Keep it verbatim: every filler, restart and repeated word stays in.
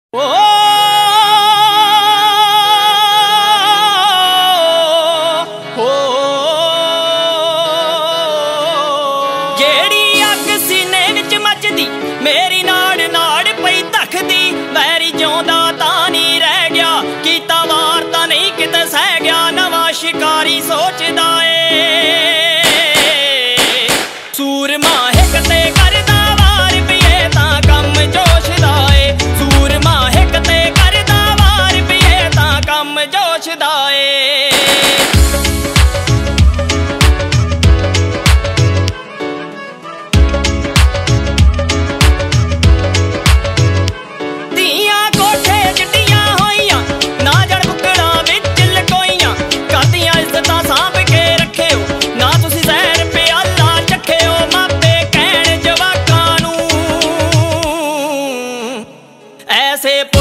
ओ हो जेड़ी अग सीने विच मचदी मेरी नाड़ नाड़ पई धखदी वैरी जिउंदा तां नहीं रह गया कीता वार तां नहीं किते सह गया नवां शिकारी सोचदा ए सूरमा हिक ते करदा वार पिए तां कम जोशदा ए सूरमा हिक ते करदा वार पिए तां कम जोशदा ए ऐसे